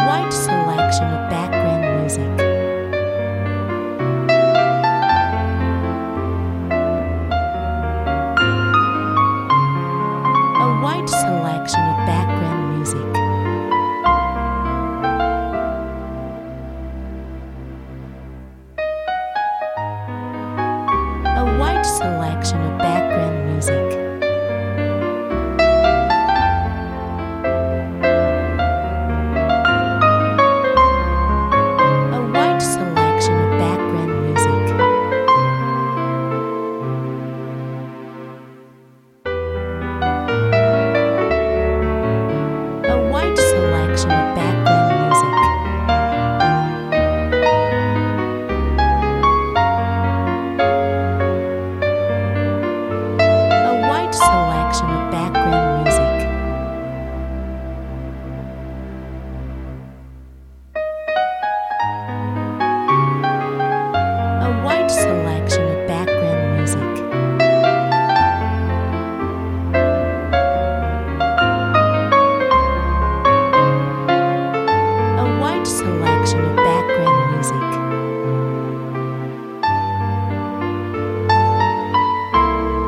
wide selection of background music. A wide selection of background music. A wide selection of background music.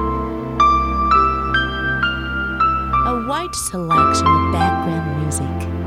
Wide selection of background music.